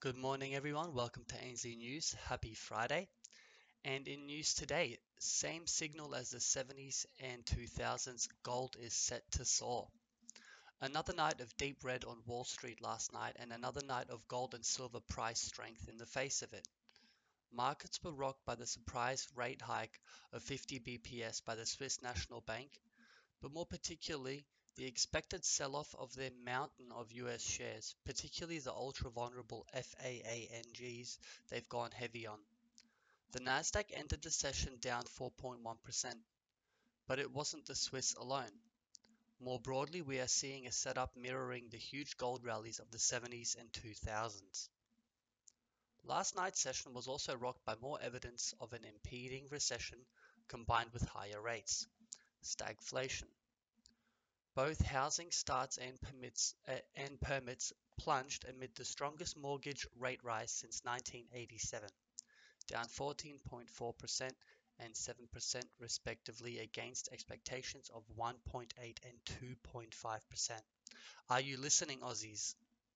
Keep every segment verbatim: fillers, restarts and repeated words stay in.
Good morning, everyone. Welcome to Ainsley News. Happy Friday. And in news today, same signal as the seventies and two thousands, gold is set to soar. Another night of deep red on Wall Street last night, and another night of gold and silver price strength in the face of it. Markets were rocked by the surprise rate hike of fifty B P S by the Swiss National Bank, but more particularly, the expected sell-off of their mountain of U S shares, particularly the ultra-vulnerable F A A N Gs they've gone heavy on. The Nasdaq ended the session down four point one percent, but it wasn't the Swiss alone. More broadly, we are seeing a setup mirroring the huge gold rallies of the seventies and two thousands. Last night's session was also rocked by more evidence of an impending recession combined with higher rates, stagflation. Both housing starts and permits, uh, and permits plunged amid the strongest mortgage rate rise since nineteen eighty-seven, down fourteen point four percent and seven percent respectively against expectations of one point eight and two point five percent. Are you listening, Aussies?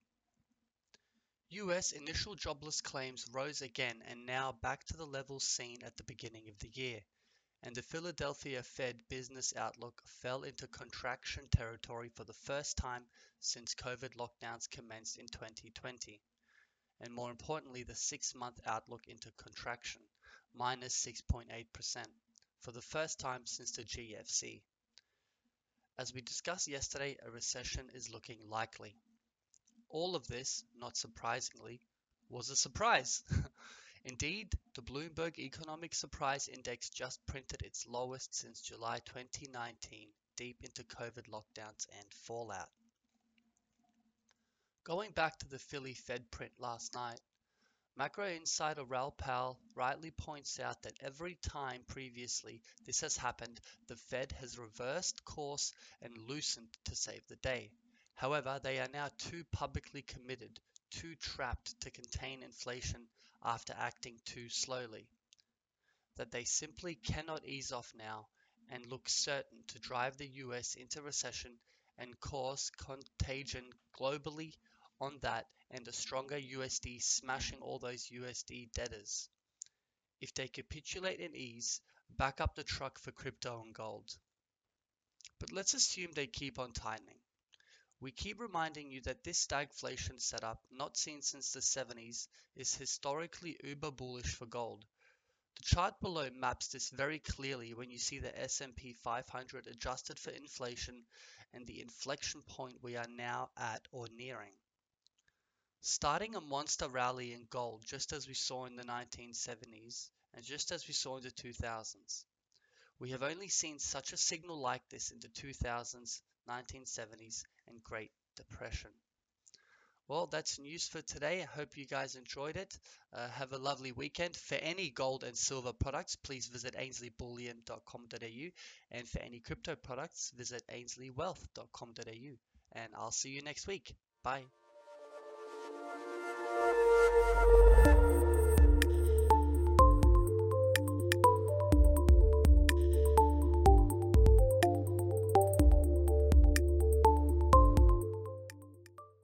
U S initial jobless claims rose again and now back to the levels seen at the beginning of the year, and the Philadelphia Fed business outlook fell into contraction territory for the first time since COVID lockdowns commenced in twenty twenty, and more importantly, the six-month outlook into contraction, minus six point eight percent, for the first time since the G F C. As we discussed yesterday, a recession is looking likely. All of this, not surprisingly, was a surprise. Indeed, the Bloomberg Economic Surprise Index just printed its lowest since July twenty nineteen, deep into COVID lockdowns and fallout. Going back to the Philly Fed print last night, macro insider Raoul Pal rightly points out that every time previously this has happened, the Fed has reversed course and loosened to save the day. However, they are now too publicly committed, too trapped to contain inflation after acting too slowly, that they simply cannot ease off now and look certain to drive the U S into recession and cause contagion globally on that and a stronger U S D smashing all those U S D debtors. If they capitulate and ease, back up the truck for crypto and gold. But let's assume they keep on tightening. We keep reminding you that this stagflation setup, not seen since the seventies, is historically uber bullish for gold. The chart below maps this very clearly when you see the S and P five hundred adjusted for inflation and the inflection point we are now at or nearing. Starting a monster rally in gold just as we saw in the nineteen seventies and just as we saw in the two thousands. We have only seen such a signal like this in the two thousands, nineteen seventies, and Great Depression. Well, that's news for today. I hope you guys enjoyed it. Uh, have a lovely weekend. For any gold and silver products, please visit ainsley bullion dot com dot a u. And for any crypto products, visit ainsley wealth dot com dot a u. And I'll see you next week. Bye.